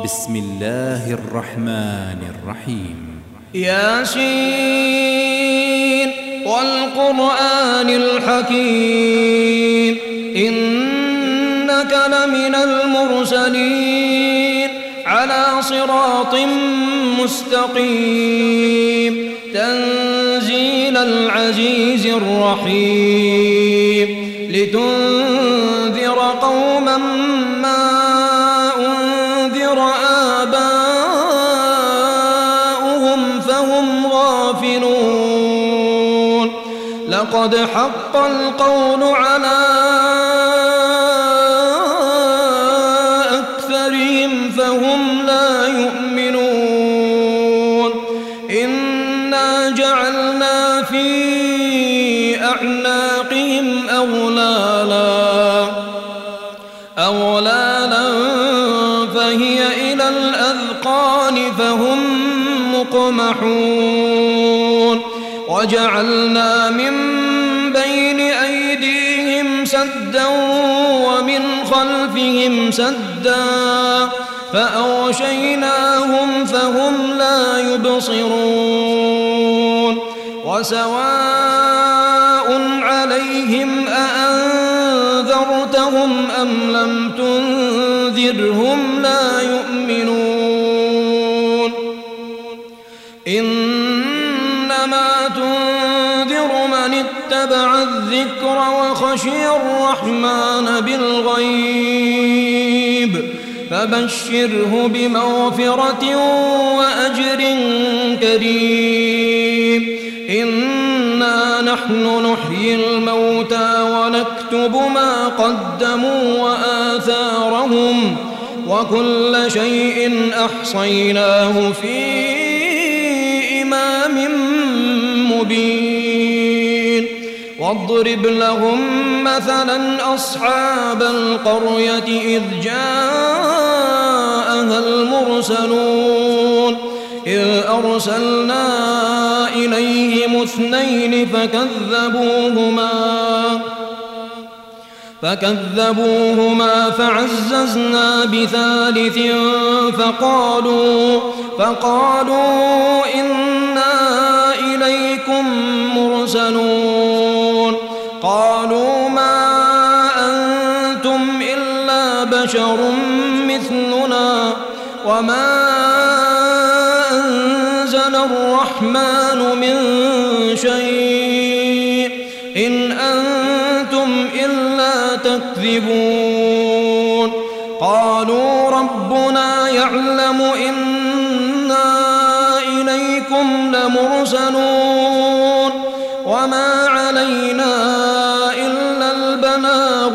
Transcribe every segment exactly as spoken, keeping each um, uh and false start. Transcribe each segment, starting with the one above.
بسم الله الرحمن الرحيم. ياسين والقرآن الحكيم إنك لمن المرسلين على صراط مستقيم تنزيل العزيز الرحيم لتنذر قوما ما أنذر آباؤهم فهم غافلون لقد حق القول على أكثرهم فهم لا يؤمنون إنا جعلنا في أعناقهم أغلالا أغلالا فهي إلى الأذقان فهم مقمحون وجعلنا من بين أيديهم سدا ومن خلفهم سدا فأغشيناهم فهم لا يبصرون وسواء عليهم أأنذرتهم أم لم تنذرهم لا يؤمنون إنما تنذر من اتبع الذكر وخشي الرحمن بالغيب فبشره بمغفرة وأجر كريم إنا نحن نحيي الموتى ونكتب ما قدموا وآثارهم وكل شيء أحصيناه في إمام مبين واضرب لهم مثلا أصحاب القرية إذ جاءها المرسلون إذ أرسلنا إليهم اثنين فكذبوهما فكذبوهما فعززنا بثالث فقالوا فقالوا إنا إليكم مرسلون قالوا ما أنتم إلا بشر مثلنا وما أنزل الرحمن من شيء إن أنتم إلا تكذبون قالوا ربنا يعلم إنا إليكم لمرسلون وما علينا إلا البلاغ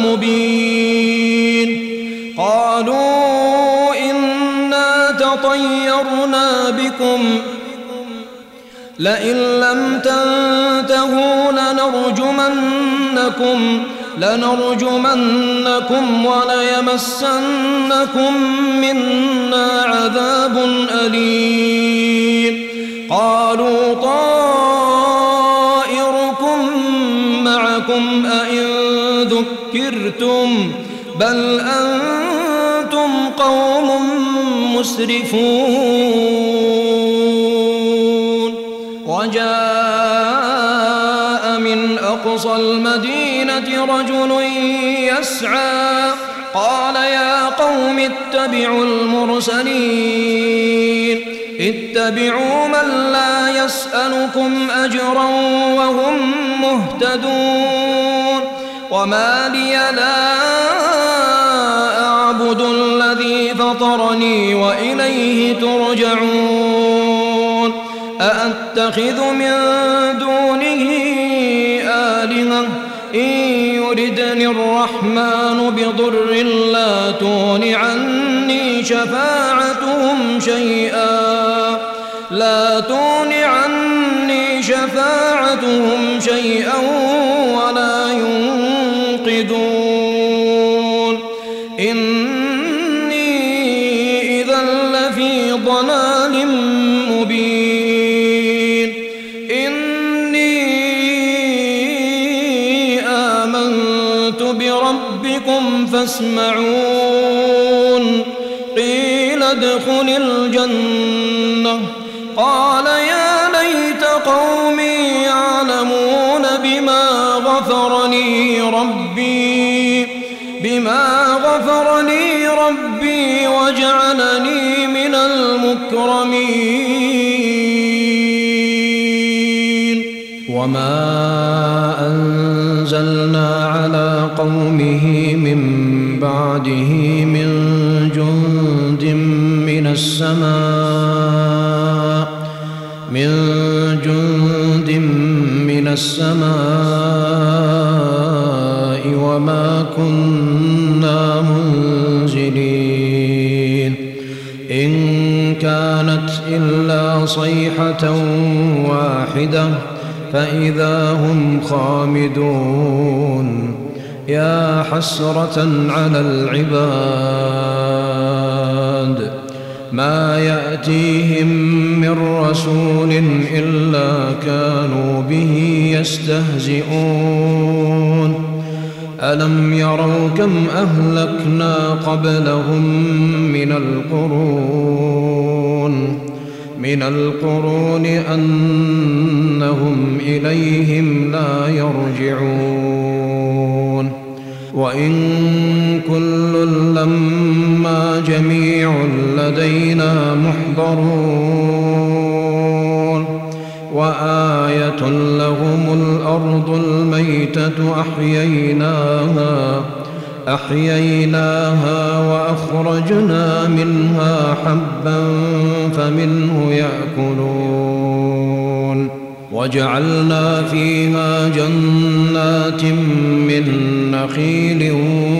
المبين قالوا إنا تطيرنا بكم لئن لم تنتهوا لنرجمنكم لنرجمنكم وليمسنكم منا عذاب أليم قالوا طائركم معكم أئن ذكرتم بل أنتم قوم مسرفون وجاء من أقصى المدينة رجل يسعى قال يا قوم اتبعوا المرسلين اتبعوا من لا يسألكم أجرا وهم مهتدون وما لي لا أعبد الذي فطرني وإليه ترجعون أأتخذ من دونه آلهة إن يردني الرحمن بضر لا تغن عني شفاعتهم شيئا لا تغن عني شفاعتهم شيئا ولا ينقذون إني إذا لفي ضلال مبين إني آمنت بربكم فاسمعون قيل ادخل الجنة قال يا ليت قومي يعلمون بما غفر لي ربي بما غفر لي ربي وجعلني من المكرمين. وما أنزلنا على قومه من بعده من جند من السماء من جند من السماء وما كنا منزلين إن كانت إلا صيحة واحدة فإذا هم خامدون. يا حسرة على العباد ما يأتيهم من رسول إلا كانوا به يستهزئون. ألم يروا كم أهلكنا قبلهم من القرون من القرون أنهم إليهم لا يرجعون. وإن كل لما جميع لدينا محضرون. وآية لهم الأرض الميتة أحييناها أحييناها وأخرجنا منها حبا فمنه يأكلون. وجعلنا فيها جنات من نخيل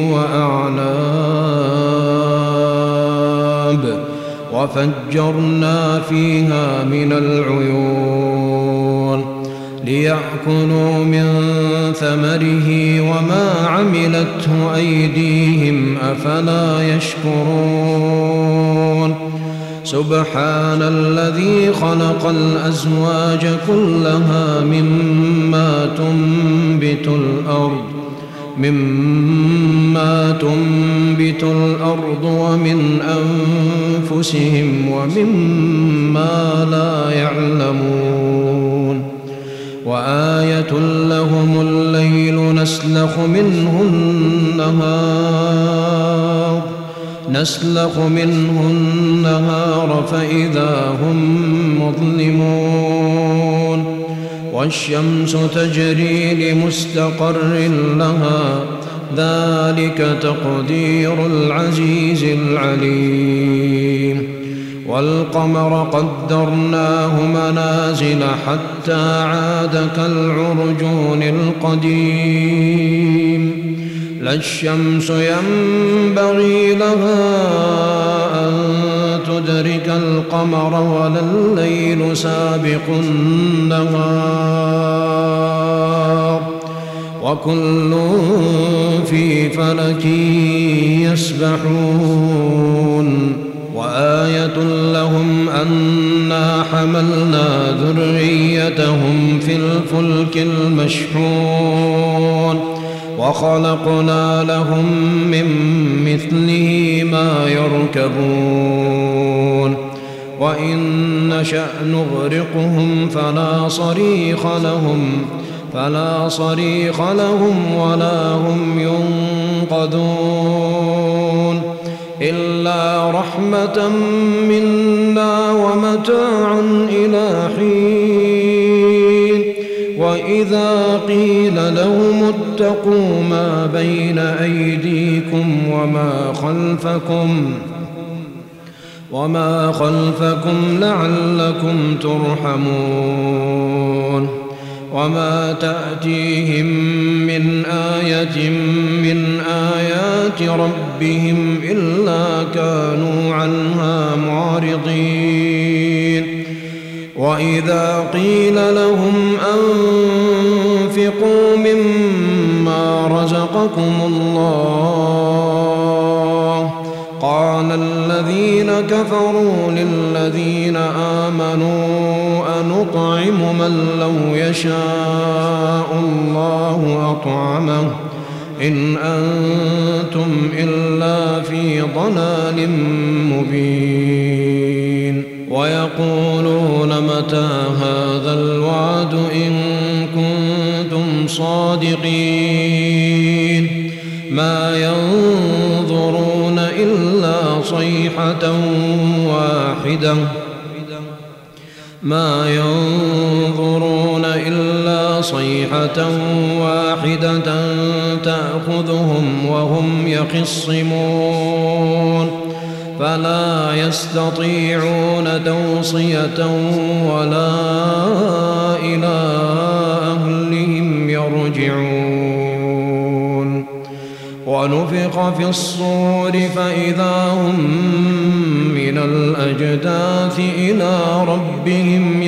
وأعناب وفجرنا فيها من العيون ليأكلوا من ثمره وما عملته أيديهم أفلا يشكرون. سبحان الذي خلق الأزواج كلها مما تنبت الأرض مما تنبت الأرض ومن أنفسهم ومما لا يعلمون. وآية لهم الليل نسلخ منه النهار نسلخ منه النهار فإذا هم مظلمون. والشمس تجري لمستقر لها ذلك تقدير العزيز العليم. والقمر قدرناه منازل حتى عاد كالعرجون القديم. لا الشمس ينبغي لها أن تدرك القمر ولا الليل سابق النهار وكل في فلك يسبحون. وآية لهم أنا حملنا ذريتهم في الفلك المشحون وخلقنا لهم من مثله ما يركبون. وإن نشأ نغرقهم فلا صريخ لهم فلا صريخ لهم ولا هم ينقذون إلا رحمة منا ومتاعا إلى حين. وإذا قيل لهم اتقوا ما بين أيديكم وما خلفكم وما خلفكم لعلكم ترحمون. وما تأتيهم من آية من آيات ربهم إلا كانوا عنها معرضين. وإذا قيل لهم أنفقوا مما رزقكم الله قال الذين كفروا للذين آمنوا أنطعم من لو يشاء الله أطعمه إن أنتم إلا في ضلال مبين ويقولون متى هذا الوعد إن كنتم صادقين ما ينظرون إلا صيحة واحدة ما ينظرون إلا صيحة واحدة تأخذهم وهم يخصمون فلا يستطيعون توصية ولا إلى أهلهم يرجعون ونفخ في الصور فإذا هم من الأجداث إلى ربهم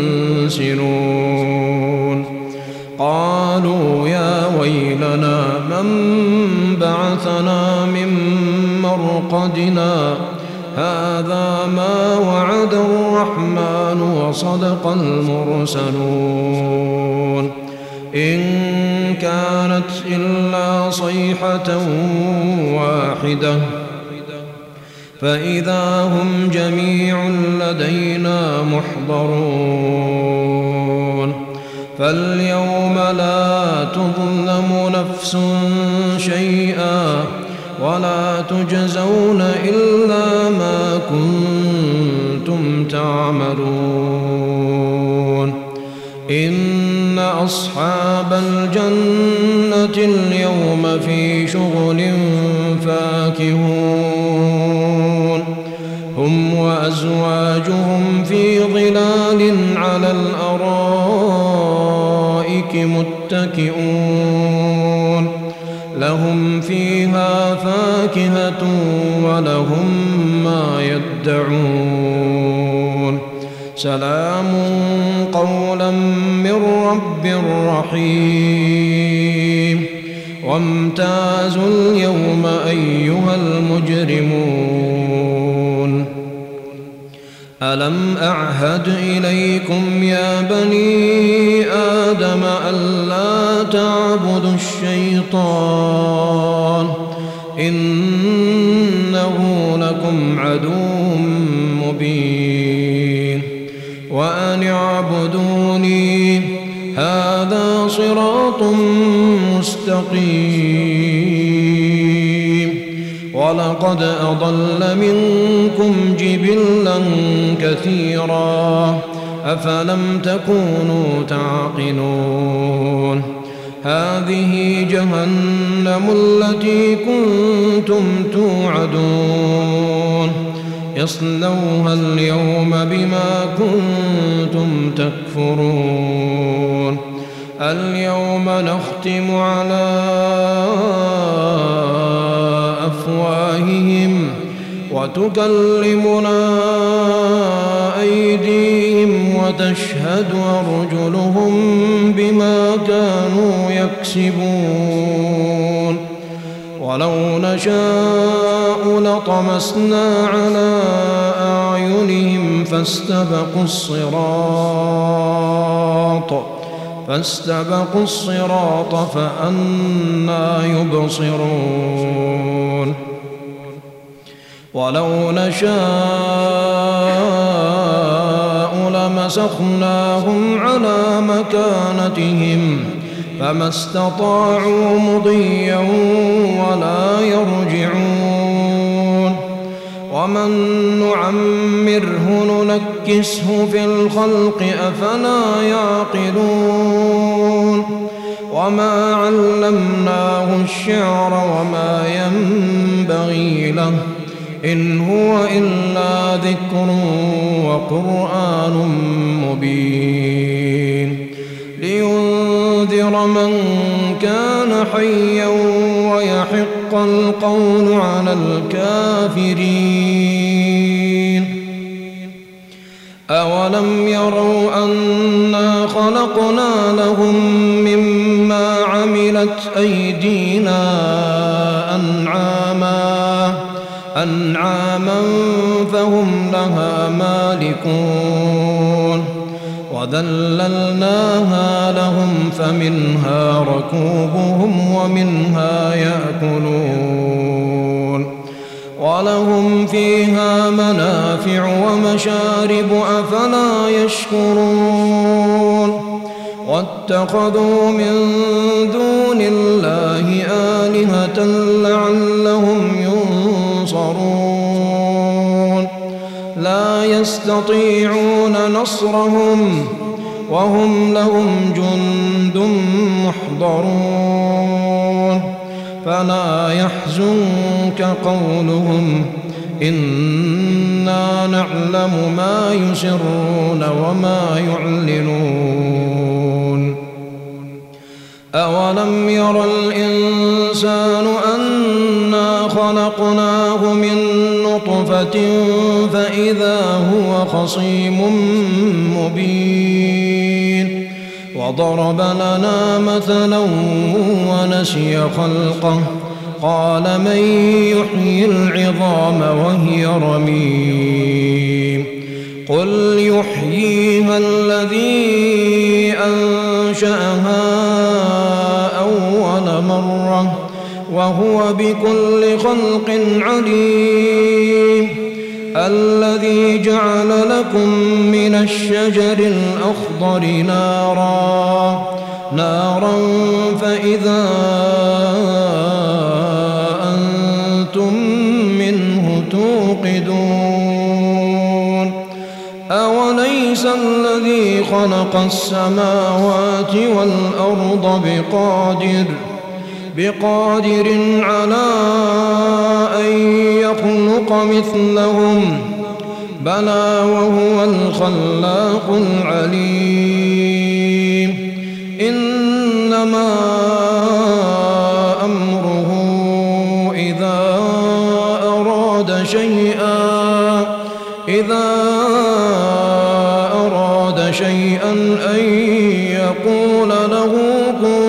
ينسلون قالوا يا ويلنا من بعثنا من مرقدنا هذا ما وعد الرحمن وصدق المرسلون إن كانت إلا صيحة واحدة فإذا هم جميع لدينا محضرون فاليوم لا تظلم نفس شيئا ولا تجزون إلا ما كنتم تعملون إن أصحاب الجنة اليوم في شغل فاكهون هم وأزواجهم في ظلال على الأرائك متكئون لهم فيها فاكهة ولهم ما يدعون سلام قولا من رب رحيم وامتازوا اليوم أيها المجرمون ألم أعهد إليكم يا بني آدم ألا تعبدوا الشيطان إنه لكم عدو مبين وأن اعبدوني هذا صراط مستقيم ولقد أضل منكم جبلا كثيرا أفلم تكونوا تعقلون هذه جهنم التي كنتم توعدون يصلوها اليوم بما كنتم تكفرون اليوم نختم على أفواههم وتكلمنا أيديهم وتشهد أرجلهم بما كانوا يكسبون ولو نشاء لطمسنا على أعينهم فاستبقوا الصراط فاستبقوا الصراط فأنى يبصرون ولو نشاء لمسخناهم على مكانتهم فما استطاعوا مضيا ولا يرجعون ومن نعمره ننكسه في الخلق أفلا يعقلون وما علمناه الشعر وما ينبغي له إن هو إلا ذكر وقرآن مبين لينذر من كان حيا ويحق القول على الكافرين أولم يروا أنا خلقنا لهم مما عملت أيدينا أنعاما أنعاما فهم لها مالكون وذللناها لهم فمنها ركوبهم ومنها يأكلون ولهم فيها منافع ومشارب أفلا يشكرون واتخذوا من دون الله آلهة لعلهم ينصرون لا يستطيعون نصرهم وهم لهم جند محضرون فلا يحزنك قولهم إنا نعلم ما يسرون وما يعلنون أولم ير الإنسان أنا خلقناه من نطفة فإذا هو خصيم مبين وضرب لنا مثلا ونسي خلقه قال من يحيي العظام وهي رميم قل يحييها الذي أنشأها أول مرة وهو بكل خلق عليم الذي جعل لكم من الشجر الأخضر نارا نارا فإذا أنتم منه توقدون أوليس الذي خلق السماوات والأرض بقادر بقادر على أن يخلق مثلهم بلى وهو الخلاق العليم إنما أمره إذا أراد شيئا إذا أراد شيئا أن يقول له كن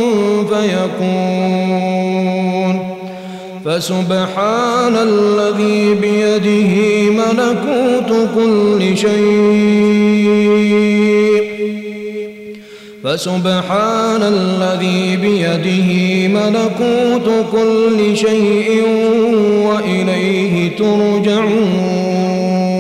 فيكون فسبحان الذي بيده ملكوت كل شيء فسبحان الذي بيده ملكوت كل شيء وإليه ترجعون